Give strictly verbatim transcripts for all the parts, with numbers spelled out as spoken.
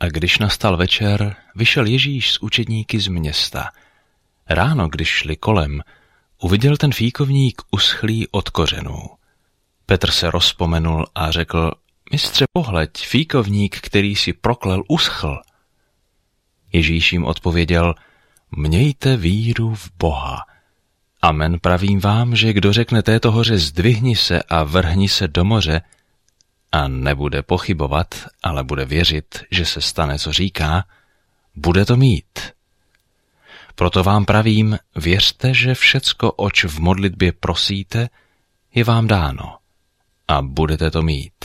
A když nastal večer, vyšel Ježíš s učedníky z města. Ráno, když šli kolem, uviděl ten fíkovník uschlý od kořenů. Petr se rozpomenul a řekl: Mistře, pohleď, fíkovník, který si proklel, uschl. Ježíš jim odpověděl: Mějte víru v Boha. Amen, pravím vám, že kdo řekne této hoře zdvihni se a vrhni se do moře a nebude pochybovat, ale bude věřit, že se stane, co říká, bude to mít. Proto vám pravím, věřte, že všecko, oč v modlitbě prosíte, je vám dáno a budete to mít.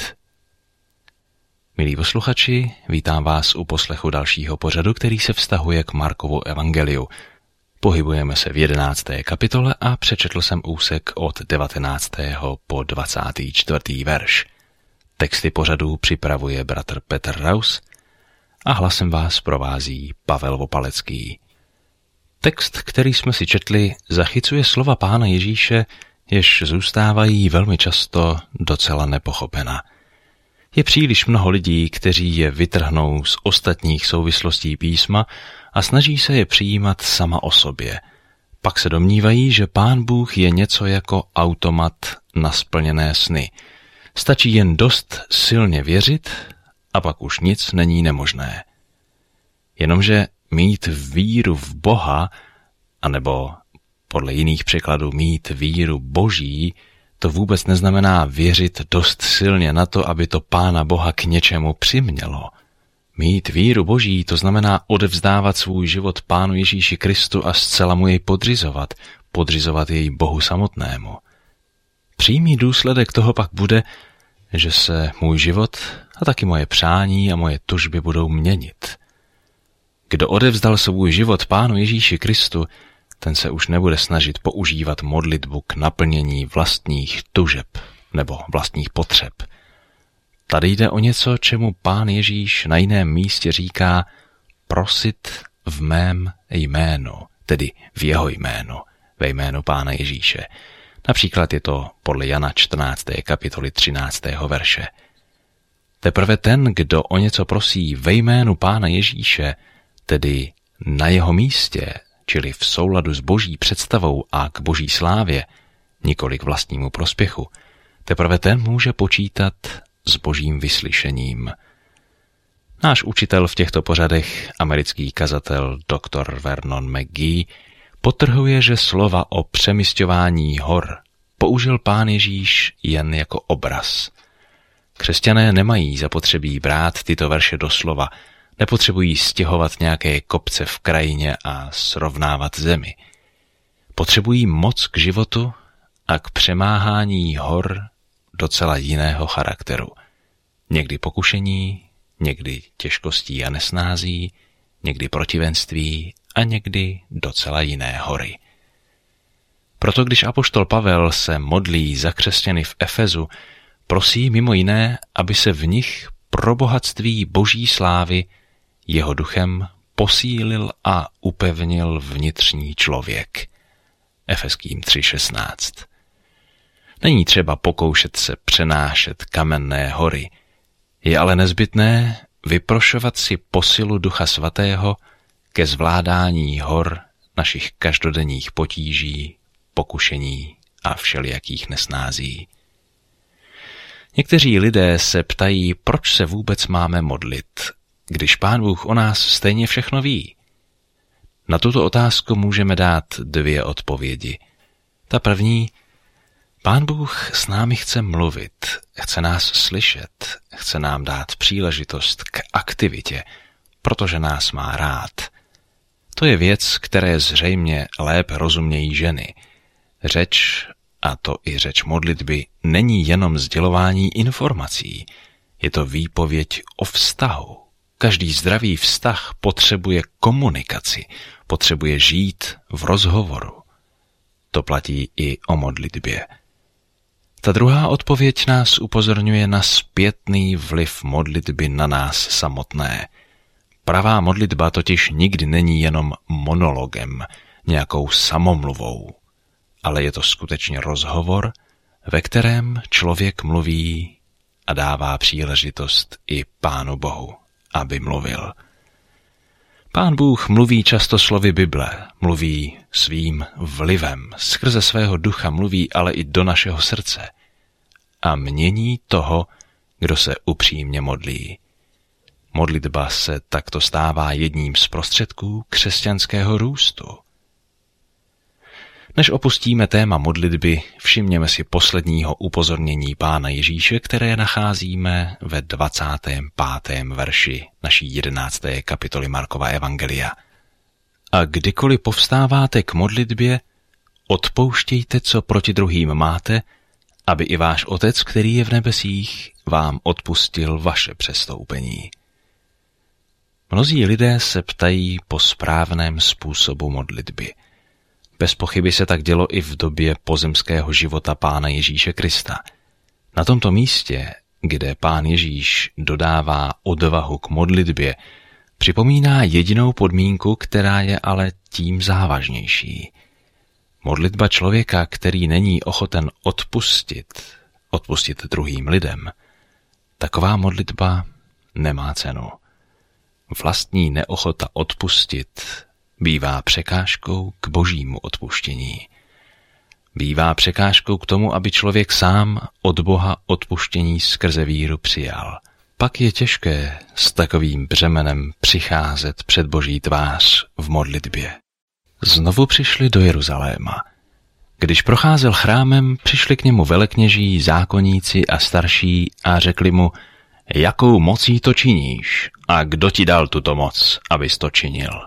Milí posluchači, vítám vás u poslechu dalšího pořadu, který se vztahuje k Markovu evangeliu. Pohybujeme se v jedenácté kapitole a přečetl jsem úsek od devatenáctého po dvacátý čtvrtý verš. Texty pořadu připravuje bratr Petr Raus a hlasem vás provází Pavel Vopalecký. Text, který jsme si četli, zachycuje slova Pána Ježíše, jež zůstávají velmi často docela nepochopena. Je příliš mnoho lidí, kteří je vytrhnou z ostatních souvislostí písma a snaží se je přijímat sama o sobě. Pak se domnívají, že Pán Bůh je něco jako automat na splněné sny. Stačí jen dost silně věřit a pak už nic není nemožné. Jenomže mít víru v Boha, anebo podle jiných překladů mít víru Boží, to vůbec neznamená věřit dost silně na to, aby to Pána Boha k něčemu přimělo. Mít víru Boží, to znamená odevzdávat svůj život Pánu Ježíši Kristu a zcela mu jej podřizovat, podřizovat jej Bohu samotnému. Přímý důsledek toho pak bude, že se můj život a taky moje přání a moje tužby budou měnit. Kdo odevzdal svůj život Pánu Ježíši Kristu, ten se už nebude snažit používat modlitbu k naplnění vlastních tužeb nebo vlastních potřeb. Tady jde o něco, čemu Pán Ježíš na jiném místě říká prosit v mém jménu, tedy v jeho jménu, ve jménu Pána Ježíše. Například je to podle Jana čtrnácté kapitoly třináctého verše. Teprve ten, kdo o něco prosí ve jménu Pána Ježíše, tedy na jeho místě, čili v souladu s Boží představou a k Boží slávě, nikoli k vlastnímu prospěchu, teprve ten může počítat s Božím vyslyšením. Náš učitel v těchto pořadech, americký kazatel doktor Vernon McGee, podtrhuje, že slova o přemisťování hor použil Pán Ježíš jen jako obraz. Křesťané nemají zapotřebí brát tyto verše doslova, nepotřebují stěhovat nějaké kopce v krajině a srovnávat zemi. Potřebují moc k životu a k přemáhání hor docela jiného charakteru. Někdy pokušení, někdy těžkostí a nesnází, někdy protivenství a někdy docela jiné hory. Proto když apoštol Pavel se modlí za křesťany v Efezu, prosí mimo jiné, aby se v nich pro bohatství Boží slávy jeho duchem posílil a upevnil vnitřní člověk. Efeským tři šestnáct. Není třeba pokoušet se přenášet kamenné hory, je ale nezbytné vyprošovat si posilu Ducha Svatého ke zvládání hor našich každodenních potíží, pokušení a všelijakých nesnází. Někteří lidé se ptají, proč se vůbec máme modlit, když Pán Bůh o nás stejně všechno ví. Na tuto otázku můžeme dát dvě odpovědi. Ta první, Pán Bůh s námi chce mluvit, chce nás slyšet, chce nám dát příležitost k aktivitě, protože nás má rád. To je věc, které zřejmě lépe rozumějí ženy. Řeč, a to i řeč modlitby, není jenom sdělování informací, je to výpověď o vztahu. Každý zdravý vztah potřebuje komunikaci, potřebuje žít v rozhovoru. To platí i o modlitbě. Ta druhá odpověď nás upozorňuje na zpětný vliv modlitby na nás samotné. Pravá modlitba totiž nikdy není jenom monologem, nějakou samomluvou, ale je to skutečně rozhovor, ve kterém člověk mluví a dává příležitost i Pánu Bohu, aby mluvil. Pán Bůh mluví často slovy Bible, mluví svým vlivem, skrze svého ducha mluví ale i do našeho srdce a mění toho, kdo se upřímně modlí. Modlitba se takto stává jedním z prostředků křesťanského růstu. Než opustíme téma modlitby, všimněme si posledního upozornění Pána Ježíše, které nacházíme ve dvacátém pátém verši naší jedenácté kapitoly Markova evangelia. A kdykoliv povstáváte k modlitbě, odpouštějte, co proti druhým máte, aby i váš Otec, který je v nebesích, vám odpustil vaše přestoupení. Mnozí lidé se ptají po správném způsobu modlitby. Bez pochyby se tak dělo i v době pozemského života Pána Ježíše Krista. Na tomto místě, kde Pán Ježíš dodává odvahu k modlitbě, připomíná jedinou podmínku, která je ale tím závažnější. Modlitba člověka, který není ochoten odpustit, odpustit druhým lidem, taková modlitba nemá cenu. Vlastní neochota odpustit bývá překážkou k božímu odpuštění. Bývá překážkou k tomu, aby člověk sám od Boha odpuštění skrze víru přijal. Pak je těžké s takovým břemenem přicházet před Boží tvář v modlitbě. Znovu přišli do Jeruzaléma. Když procházel chrámem, přišli k němu velekněží, zákonníci a starší a řekli mu: jakou mocí to činíš a kdo ti dal tuto moc, abys to činil?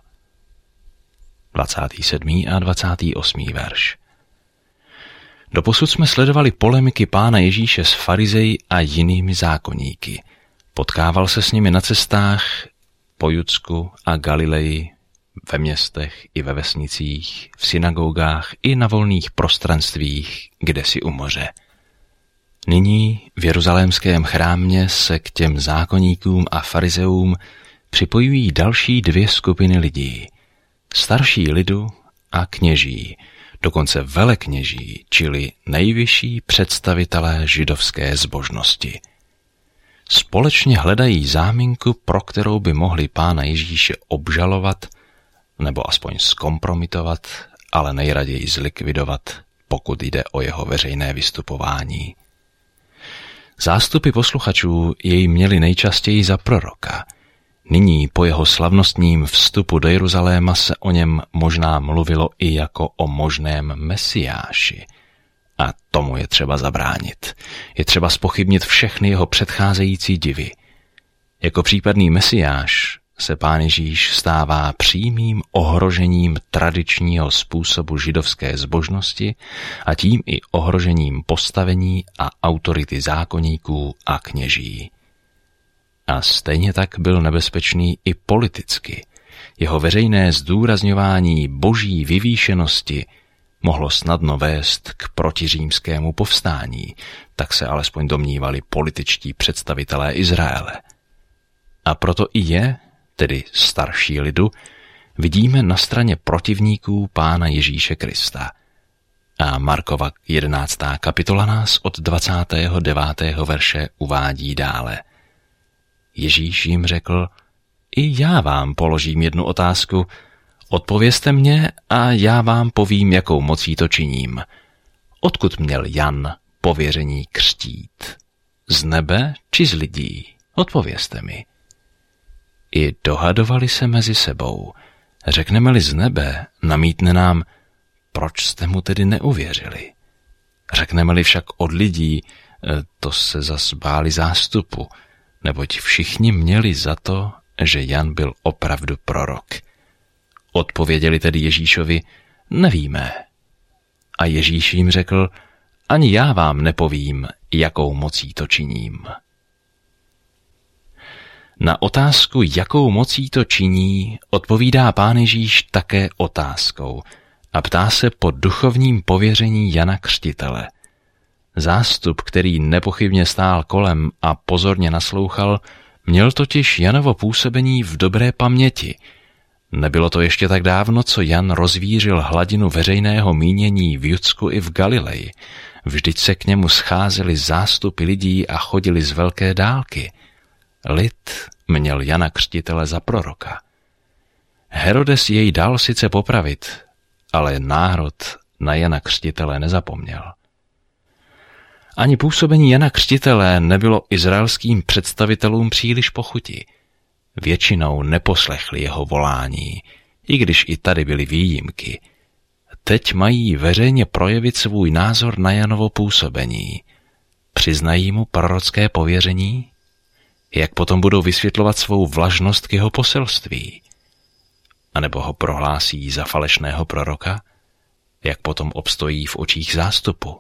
dvacátý sedmý a dvacátý osmý verš. Doposud jsme sledovali polemiky Pána Ježíše s farizeji a jinými zákonníky. Potkával se s nimi na cestách po Judsku a Galileji, ve městech i ve vesnicích, v synagogách i na volných prostranstvích, kdesi u moře. Nyní v jeruzalémském chrámě se k těm zákonníkům a farizeům připojují další dvě skupiny lidí. Starší lidu a kněží, dokonce velekněží, čili nejvyšší představitelé židovské zbožnosti. Společně hledají záminku, pro kterou by mohli Pána Ježíše obžalovat, nebo aspoň zkompromitovat, ale nejraději zlikvidovat, pokud jde o jeho veřejné vystupování. Zástupy posluchačů jej měli nejčastěji za proroka. Nyní po jeho slavnostním vstupu do Jeruzaléma se o něm možná mluvilo i jako o možném mesiáši. A tomu je třeba zabránit. Je třeba zpochybnit všechny jeho předcházející divy. Jako případný mesiáš se Pán Ježíš stává přímým ohrožením tradičního způsobu židovské zbožnosti a tím i ohrožením postavení a autority zákonníků a kněží. A stejně tak byl nebezpečný i politicky. Jeho veřejné zdůrazňování boží vyvýšenosti mohlo snadno vést k protiřímskému povstání, tak se alespoň domnívali političtí představitelé Izraele. A proto i je, tedy starší lidu, vidíme na straně protivníků Pána Ježíše Krista. A Markova jedenáctá kapitola nás od dvacátého devátého verše uvádí dále. Ježíš jim řekl: i já vám položím jednu otázku, odpovězte mě a já vám povím, jakou mocí to činím. Odkud měl Jan pověření křtít? Z nebe či z lidí? Odpovězte mi. I dohadovali se mezi sebou. Řekneme-li z nebe, namítne nám: proč jste mu tedy neuvěřili? Řekneme-li však od lidí, to se zas báli zástupu, neboť všichni měli za to, že Jan byl opravdu prorok. Odpověděli tedy Ježíšovi: nevíme. A Ježíš jim řekl: ani já vám nepovím, jakou mocí to činím. Na otázku, jakou mocí to činí, odpovídá Pán Ježíš také otázkou a ptá se po duchovním pověření Jana Křtitele. Zástup, který nepochybně stál kolem a pozorně naslouchal, měl totiž Janovo působení v dobré paměti. Nebylo to ještě tak dávno, co Jan rozvířil hladinu veřejného mínění v Judsku i v Galileji. Vždyť se k němu scházely zástupy lidí a chodili z velké dálky. Lid měl Jana Křtitele za proroka. Herodes jej dal sice popravit, ale národ na Jana Křtitele nezapomněl. Ani působení Jana Křtitele nebylo izraelským představitelům příliš po chuti. Většinou neposlechli jeho volání, i když i tady byly výjimky. Teď mají veřejně projevit svůj názor na Janovo působení. Přiznají mu prorocké pověření? Jak potom budou vysvětlovat svou vlažnost k jeho poselství? A nebo ho prohlásí za falešného proroka? Jak potom obstojí v očích zástupu?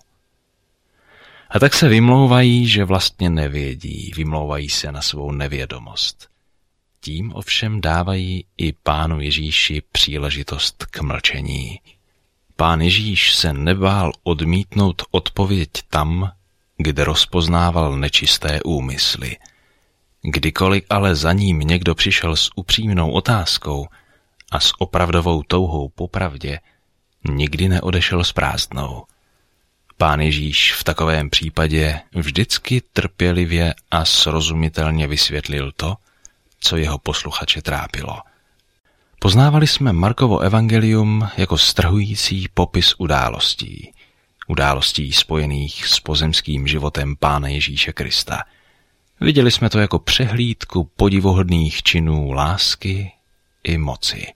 A tak se vymlouvají, že vlastně nevědí, vymlouvají se na svou nevědomost. Tím ovšem dávají i Pánu Ježíši příležitost k mlčení. Pán Ježíš se nebál odmítnout odpověď tam, kde rozpoznával nečisté úmysly. Kdykoliv ale za ním někdo přišel s upřímnou otázkou a s opravdovou touhou po pravdě, nikdy neodešel s prázdnou. Pán Ježíš v takovém případě vždycky trpělivě a srozumitelně vysvětlil to, co jeho posluchače trápilo. Poznávali jsme Markovo evangelium jako strhující popis událostí. Událostí spojených s pozemským životem Pána Ježíše Krista. Viděli jsme to jako přehlídku podivuhodných činů lásky i moci.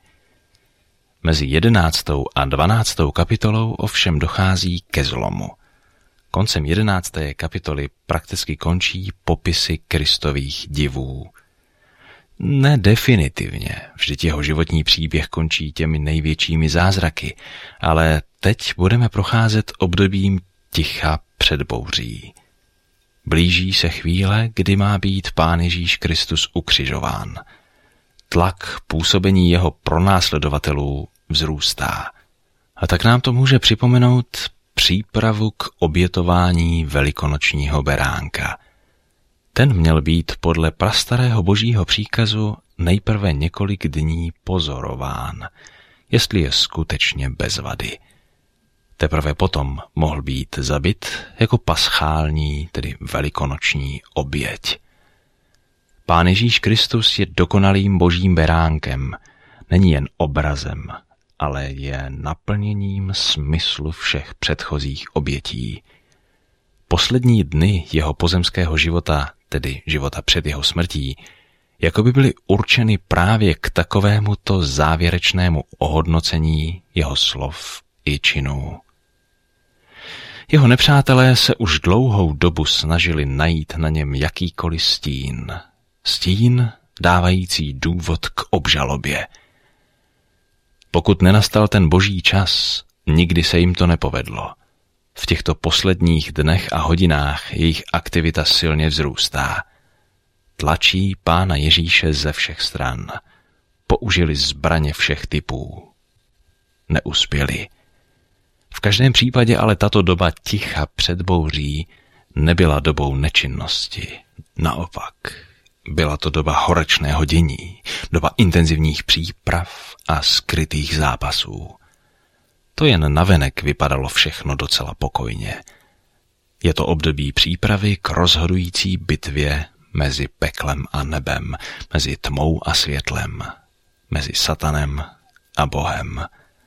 Mezi jedenáctou a dvanáctou kapitolou ovšem dochází ke zlomu. Koncem jedenácté kapitoly prakticky končí popisy Kristových divů. Ne definitivně, vždyť jeho životní příběh končí těmi největšími zázraky, ale teď budeme procházet obdobím ticha před bouří. Blíží se chvíle, kdy má být Pán Ježíš Kristus ukřižován. Tlak působení jeho pronásledovatelů vzrůstá. A tak nám to může připomenout přípravu k obětování velikonočního beránka. Ten měl být podle prastarého božího příkazu nejprve několik dní pozorován, jestli je skutečně bez vady. Teprve potom mohl být zabit jako paschální, tedy velikonoční oběť. Pán Ježíš Kristus je dokonalým božím beránkem, není jen obrazem, ale je naplněním smyslu všech předchozích obětí. Poslední dny jeho pozemského života, tedy života před jeho smrtí, jako by byly určeny právě k takovémuto závěrečnému ohodnocení jeho slov i činů. Jeho nepřátelé se už dlouhou dobu snažili najít na něm jakýkoliv stín. Stín dávající důvod k obžalobě. Pokud nenastal ten boží čas, nikdy se jim to nepovedlo. V těchto posledních dnech a hodinách jejich aktivita silně vzrůstá. Tlačí Pána Ježíše ze všech stran. Použili zbraně všech typů. Neuspěli. V každém případě ale tato doba ticha před bouří nebyla dobou nečinnosti. Naopak, byla to doba horečného dění, doba intenzivních příprav a skrytých zápasů. To jen navenek vypadalo všechno docela pokojně. Je to období přípravy k rozhodující bitvě mezi peklem a nebem, mezi tmou a světlem, mezi satanem a Bohem.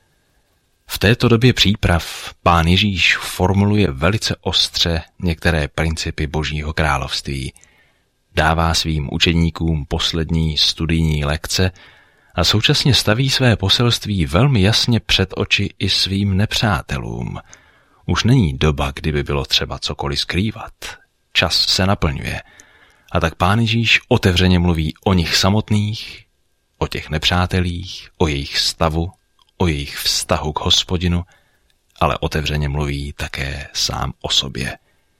V této době příprav Pán Ježíš formuluje velice ostře některé principy Božího království. Dává svým učedníkům poslední studijní lekce a současně staví své poselství velmi jasně před oči i svým nepřátelům. Už není doba, kdyby bylo třeba cokoliv skrývat. Čas se naplňuje. A tak Pán Ježíš otevřeně mluví o nich samotných, o těch nepřátelích, o jejich stavu, o jejich vztahu k Hospodinu, ale otevřeně mluví také sám o sobě.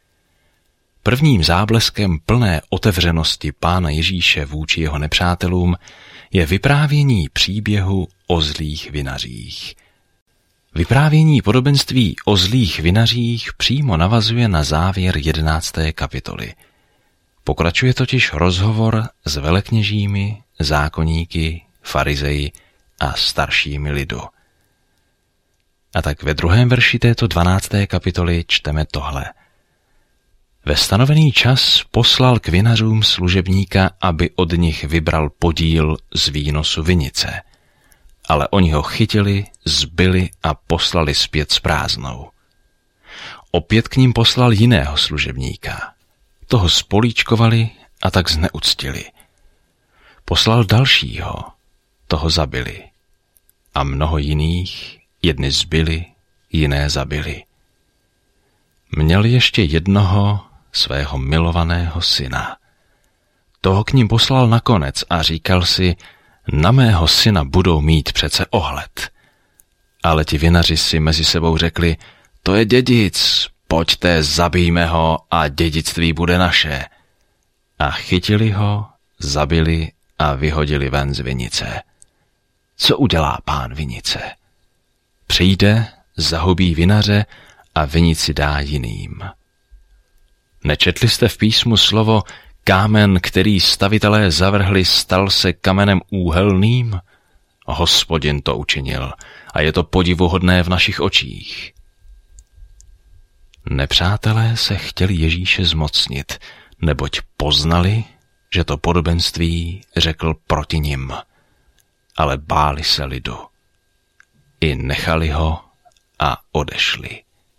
Prvním zábleskem plné otevřenosti Pána Ježíše vůči jeho nepřátelům je vyprávění příběhu o zlých vinařích. Vyprávění podobenství o zlých vinařích přímo navazuje na závěr jedenácté kapitoly. Pokračuje totiž rozhovor s velekněžími, zákoníky, farizeji a staršími lidu. A tak ve druhém verši této dvanácté kapitoly čteme tohle. Ve stanovený čas poslal k vinařům služebníka, aby od nich vybral podíl z výnosu vinice. Ale oni ho chytili, zbili a poslali zpět s prázdnou. Opět k ním poslal jiného služebníka. Toho spolíčkovali a tak zneuctili. Poslal dalšího, toho zabili. A mnoho jiných, jedny zbili, jiné zabili. Měl ještě jednoho, svého milovaného syna. Toho k ním poslal nakonec a říkal si, na mého syna budou mít přece ohled. Ale ti vinaři si mezi sebou řekli, to je dědic, pojďte, zabijme ho a dědictví bude naše. A chytili ho, zabili a vyhodili ven z vinice. Co udělá pán vinice? Přijde, zahubí vinaře a vinici dá jiným. Nečetli jste v písmu slovo, kámen, který stavitelé zavrhli, stal se kamenem úhelným? Hospodin to učinil a je to podivuhodné v našich očích. Nepřátelé se chtěli Ježíše zmocnit, neboť poznali, že to podobenství řekl proti nim, ale báli se lidu. I nechali ho a odešli.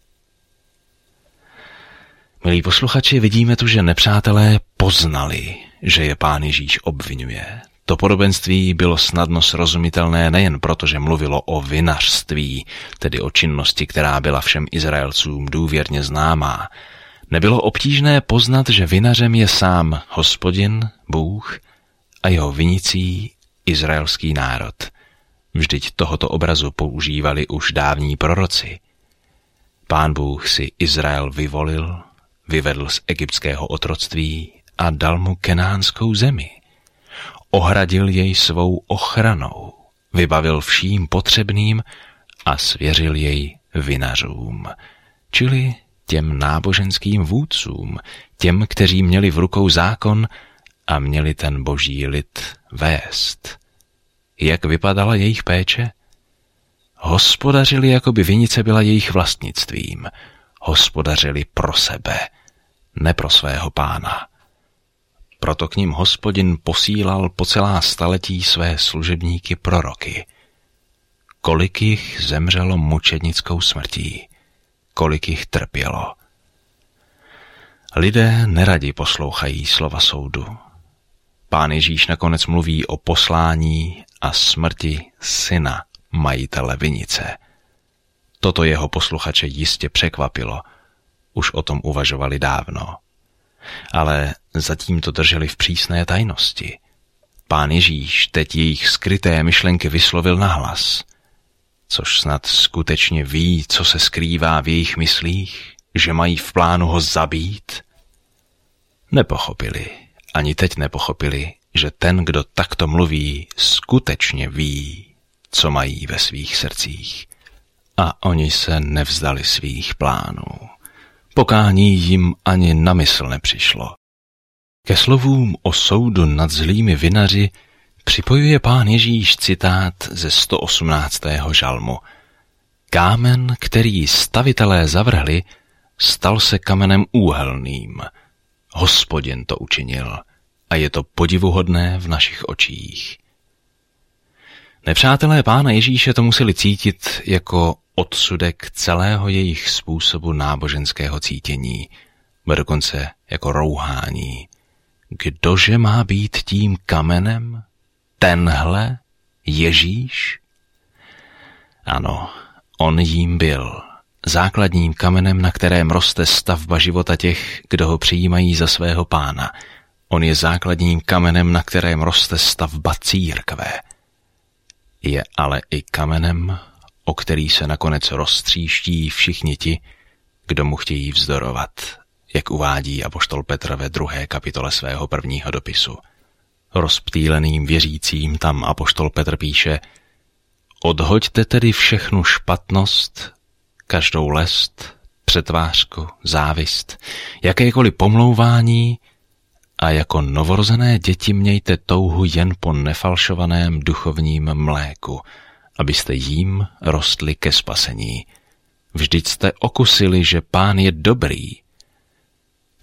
Milí posluchači, vidíme tu, že nepřátelé poznali, že je pán Ježíš obvinuje. To podobenství bylo snadno srozumitelné nejen proto, že mluvilo o vinařství, tedy o činnosti, která byla všem Izraelcům důvěrně známá. Nebylo obtížné poznat, že vinařem je sám Hospodin, Bůh, a jeho vinicí izraelský národ. Vždyť tohoto obrazu používali už dávní proroci. Pán Bůh si Izrael vyvolil, vyvedl z egyptského otroctví a dal mu kenánskou zemi. Ohradil jej svou ochranou, vybavil vším potřebným a svěřil jej vinařům, čili těm náboženským vůdcům, těm, kteří měli v rukou zákon a měli ten boží lid vést. Jak vypadala jejich péče? Hospodařili, jako by vinice byla jejich vlastnictvím. Hospodařili pro sebe, ne pro svého pána. Proto k ním Hospodin posílal po celá staletí své služebníky proroky. Kolik jich zemřelo mučednickou smrtí, kolik jich trpělo. Lidé neradi poslouchají slova soudu. Pán Ježíš nakonec mluví o poslání a smrti syna majitele vinice. Toto jeho posluchače jistě překvapilo. Už o tom uvažovali dávno. Ale zatím to drželi v přísné tajnosti. Pán Ježíš teď jejich skryté myšlenky vyslovil nahlas. Což snad skutečně ví, co se skrývá v jejich myslích, že mají v plánu ho zabít? Nepochopili, ani teď nepochopili, že ten, kdo takto mluví, skutečně ví, co mají ve svých srdcích. A oni se nevzdali svých plánů. Pokání jim ani na mysl nepřišlo. Ke slovům o soudu nad zlými vinaři připojuje pán Ježíš citát ze sto osmnáctého žalmu. Kámen, který stavitelé zavrhli, stal se kamenem úhelným. Hospodin to učinil a je to podivuhodné v našich očích. Nepřátelé pána Ježíše to museli cítit jako odsudek celého jejich způsobu náboženského cítění, ba dokonce jako rouhání. Kdože má být tím kamenem? Tenhle Ježíš? Ano, on jím byl, základním kamenem, na kterém roste stavba života těch, kdo ho přijímají za svého pána. On je základním kamenem, na kterém roste stavba církve. Je ale i kamenem, o který se nakonec roztříští všichni ti, kdo mu chtějí vzdorovat, jak uvádí apoštol Petr ve druhé kapitole svého prvního dopisu. Rozptýleným věřícím tam apoštol Petr píše: Odhoďte tedy všechnu špatnost, každou lest, přetvářku, závist, jakékoliv pomlouvání a jako novorozené děti mějte touhu jen po nefalšovaném duchovním mléku, abyste jím rostli ke spasení. Vždyť jste okusili, že Pán je dobrý.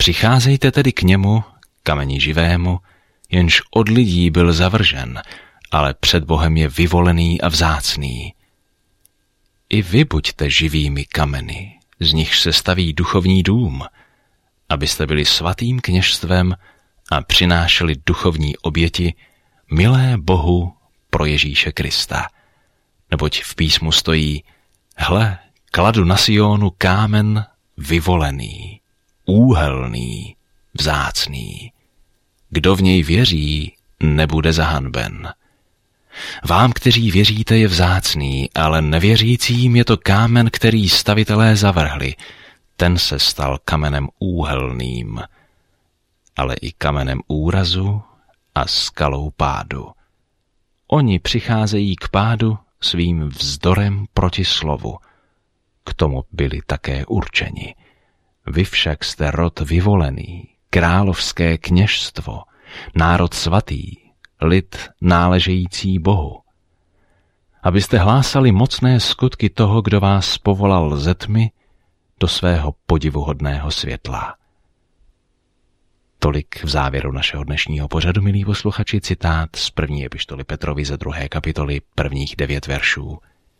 Přicházejte tedy k němu, kameni živému, jenž od lidí byl zavržen, ale před Bohem je vyvolený a vzácný. I vy buďte živými kameny, z nichž se staví duchovní dům, abyste byli svatým kněžstvem a přinášeli duchovní oběti, milé Bohu pro Ježíše Krista. Neboť v písmu stojí: hle, kladu na Sionu kámen vyvolený, úhelný, vzácný. Kdo v něj věří, nebude zahanben. Vám, kteří věříte, je vzácný, ale nevěřícím je to kámen, který stavitelé zavrhli. Ten se stal kamenem úhelným, ale i kamenem úrazu a skalou pádu. Oni přicházejí k pádu svým vzdorem proti slovu. K tomu byli také určeni. Vy však jste rod vyvolený, královské kněžstvo, národ svatý, lid náležející Bohu. Abyste hlásali mocné skutky toho, kdo vás povolal ze tmy do svého podivuhodného světla. Tolik v závěru našeho dnešního pořadu, milí posluchači, citát z první epištoly Petrovi ze druhé kapitoly, prvních devět veršů.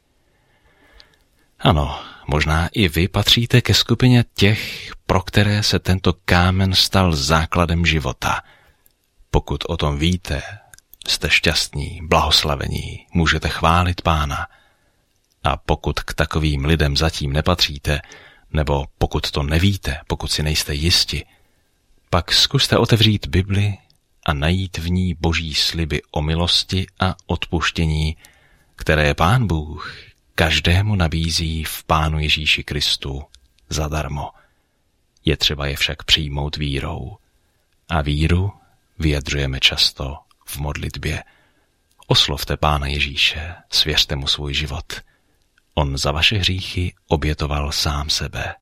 Ano, možná i vy patříte ke skupině těch, pro které se tento kámen stal základem života. Pokud o tom víte, jste šťastní, blahoslavení, můžete chválit Pána. A pokud k takovým lidem zatím nepatříte, nebo pokud to nevíte, pokud si nejste jisti, pak zkuste otevřít Bibli a najít v ní Boží sliby o milosti a odpuštění, které Pán Bůh každému nabízí v Pánu Ježíši Kristu zadarmo. Je třeba je však přijmout vírou. A víru vyjadřujeme často v modlitbě. Oslovte Pána Ježíše, svěřte mu svůj život. On za vaše hříchy obětoval sám sebe.